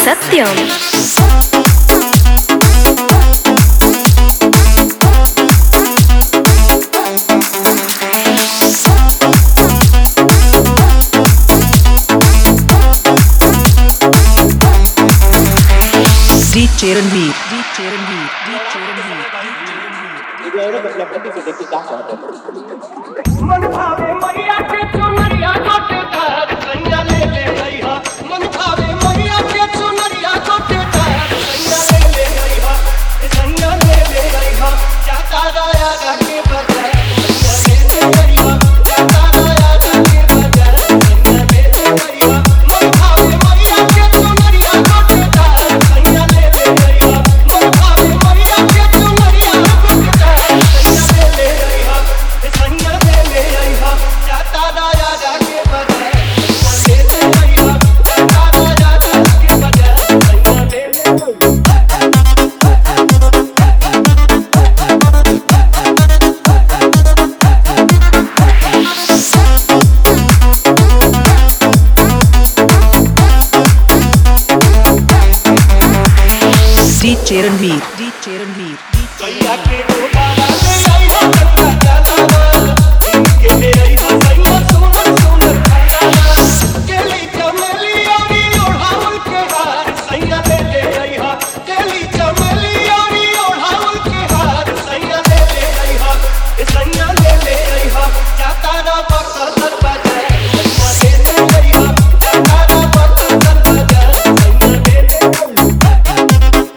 सत्यम। DJ Ranveer. मन भावे मैया के चुनरिया गोटेदार सैया ले ले गईहा। मन भावे मैया के चुनरिया गोटेदार सैया ले ले गईहा। सैया ले ले गईहा। जाता राया के बाजार सैया ले ले गईहा। जाता राया के बाजार सैया ले ले गईहा। मन भावे मैया के चुनरिया गोटेदार सैया ले ले गईहा। मन भावे मैया के चुनरिया गोटेदार सैया ले ले गईहा। सैया ले ले गईहा। जाता राया के बाजार सैया ले ले गईहा। जाता राया के बाजार सैया ले ले गईहा। DJ Ranveer. सैया के दोबारा ले आईहा गंगा जलावा। इनके ले आईहा सैया सोनर सोनर खाना। केली चमेली औरी ओढ़ाउल के हार सैया ले ले आईहा। केली चमेली औरी ओढ़ाउल के हार सैया ले ले आईहा। सैया ले ले आईहा। जाता रा बक्सर बाजार सैया ले ले आईहा। जाता रा बक्सर बाजार सैया ले ले आईहा।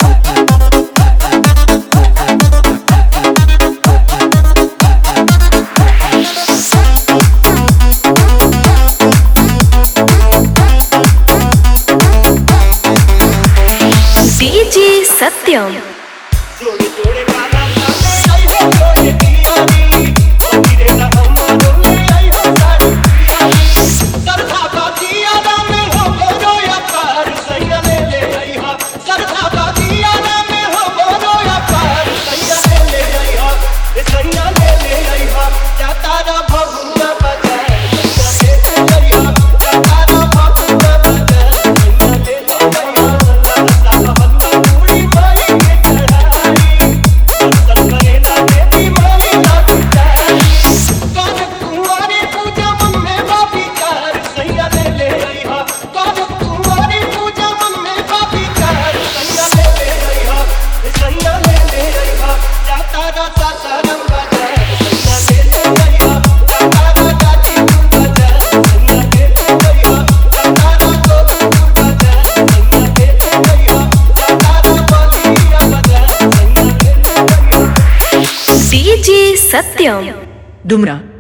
DJ सत्यम। जोड़े जोड़े गाना गाने आई हो जोड़े दियानी। ओ गिरे ना हमारो ले आई हो सारी दियानी। सरधा बातिया में हो गोरो या पार सैया ले ले आई हा। सरधा बातिया में हो गोरो या पार सैया ले ले आई हा। सैया ले ले आई हा। जाता रा भगुना बाजार सैया ले ले आई हा। जाता रा भगुना बाजार सैया ले ले आई हा। रसा हलवा पूरी माई के चढ़ाई। दर्शन करेला देवी माई ना बिचारी। कान कुंवारी पूजा मन में बाबी चार सैया ले ले आई हा। कान कुंवारी पूजा मन में बाबी चार सैया ले ले आई हा। सैया ले ले आई हा। जाता रा सासाराम बाजार सैया ले ले आई हा। जाता रा गाजीपुर बाजार सैया ले ले आई हा। जाता रा गोरखपुर बाजार सैया ले ले आई हा। जाता रा बलिया बाजार सैया ले ले आई हा। DJ सत्यम। Dumra.